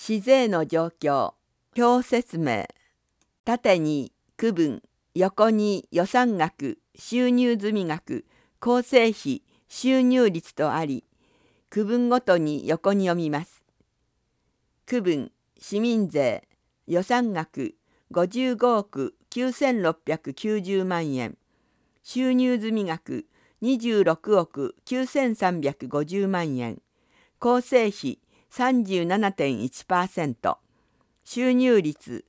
市税の状況、表説明。縦に区分、横に予算額、収入済額、構成費、収入率とあり、区分ごとに横に読みます。区分、市民税、予算額55億9690万円、収入済額26億9350万円、構成費37.1%、収入率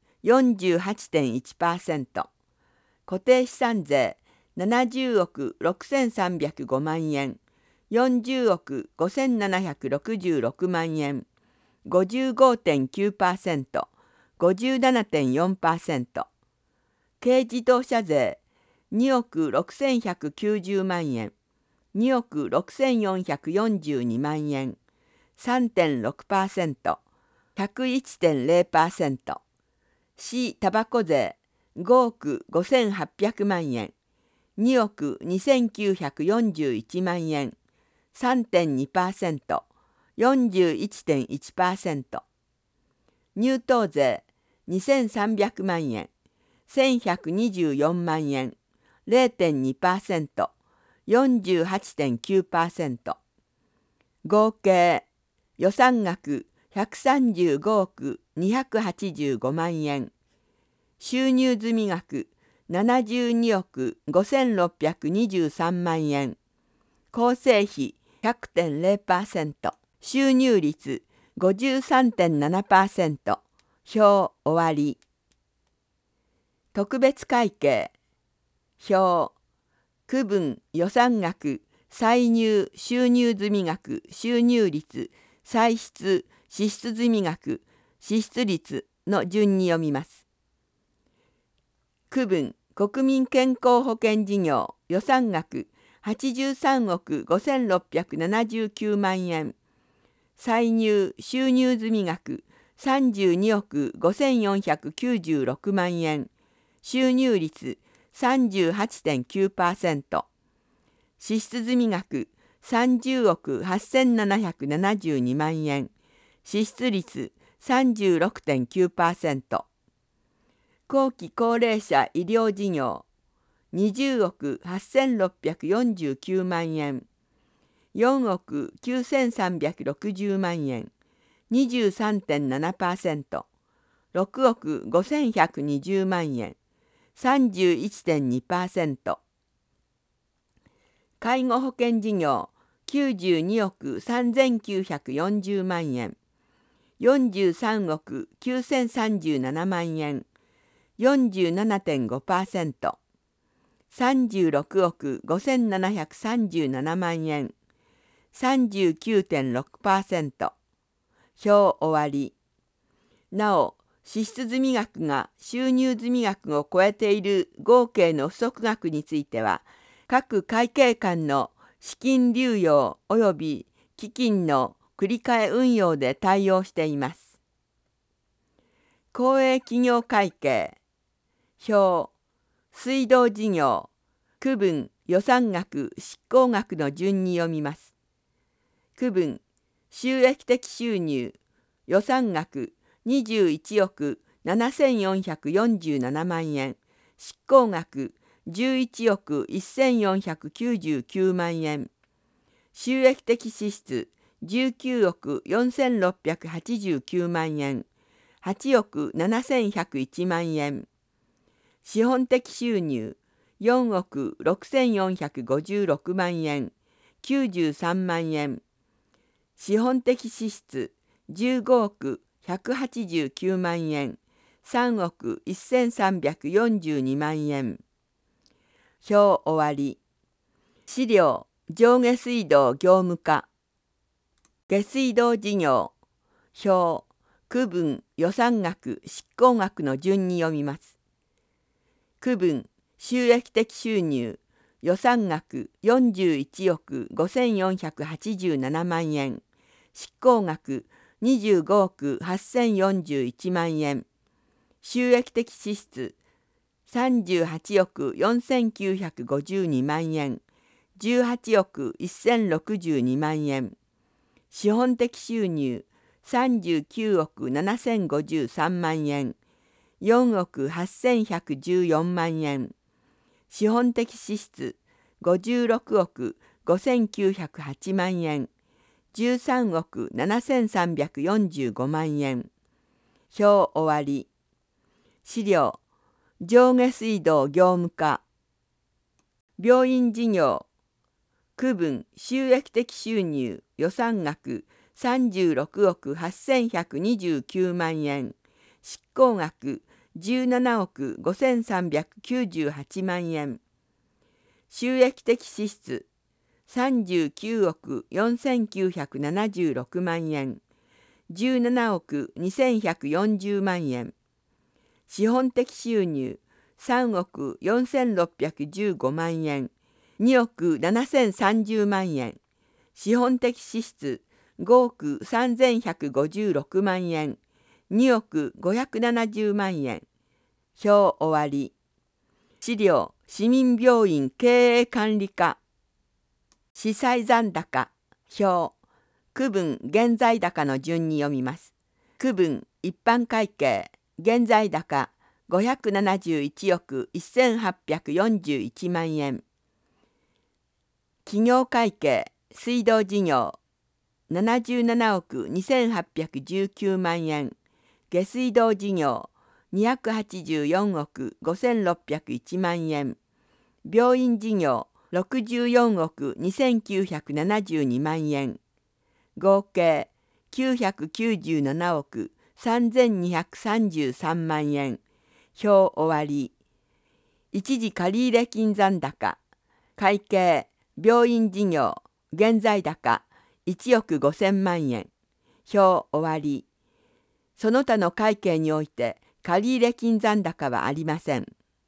48.1%、固定資産税70億6305万円、40億5766万円、55.9%、57.4%、軽自動車税2億6190万円、2億6442万円、3.6%、101.0%、市タバコ税5億5800万円、2億2941万円、3.2%、41.1%、入湯税2300万円、1124万円、0.2%、48.9%、合計予算額135億285万円、収入済額72億5623万円、構成費 100.0%、収入率 53.7%、表終わり。特別会計表、区分予算額、歳入収入済額、収入率、歳出支出済額、支出率の順に読みます。区分国民健康保険事業予算額83億5679万円、歳入収入済額32億5496万円、収入率 38.9%、支出済額30億8772万円、支出率 36.9%、後期高齢者医療事業20億8649万円、4億9360万円、23.7%、6億5120万円、31.2%、介護保険事業92億3940万円、43億9037万円、47.5%、36億5737万円、39.6%、表終わり。なお、支出済額が収入済額を超えている合計の不足額については、各会計官の資金流用及び基金の繰り替え運用で対応しています。公営企業会計表、水道事業区分予算額執行額の順に読みます。区分収益的収入予算額21億7447万円、執行額11億1499万円、収益的支出19億4689万円、8億7101万円、資本的収入4億6456万円、93万円、資本的支出15億189万円、3億1342万円。表終わり。資料上下水道業務課下水道事業表、区分予算額執行額の順に読みます。区分収益的収入予算額41億5487万円、執行額25億8041万円、収益的支出38億4952万円、18億1062万円、資本的収入 39億7053万円、4億8114万円。資本的支出56億5908万円、13億7345万円。表終わり。資料、上下水道業務課。病院事業、区分収益的収入予算額36億8129万円、執行額17億5398万円。収益的支出39億4976万円、17億2140万円。資本的収入3億4615万円、2億7030万円。資本的支出5億3156万円、2億570万円。表終わり。資料、市民病院経営管理課。司祭残高表、区分現在高の順に読みます。区分一般会計現在高571億1841万円。企業会計水道事業77億2819万円。下水道事業284億5601万円。病院事業64億2972万円。合計997億3233万円。表終わり。一時借入金残高。会計病院事業現在高1億5000万円。表終わり。その他の会計において借入金残高はありません。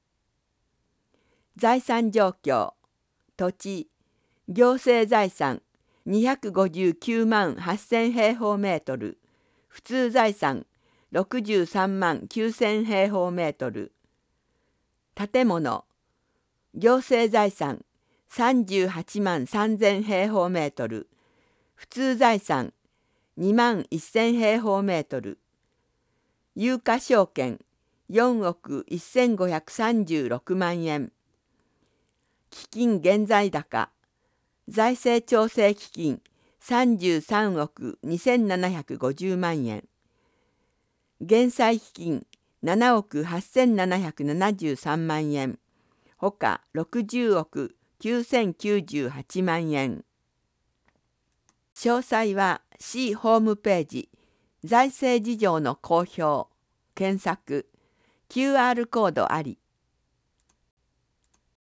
財産状況。土地、行政財産259万8000平方メートル、普通財産63万9000平方メートル。建物、行政財産38万3000平方メートル、普通財産2万1000平方メートル。有価証券4億1536万円。基金現在高、財政調整基金33億2750万円。減債基金7億8773万円。ほか60億9098万円。詳細は市ホームページ、財政事情の公表、検索、QR コードあり。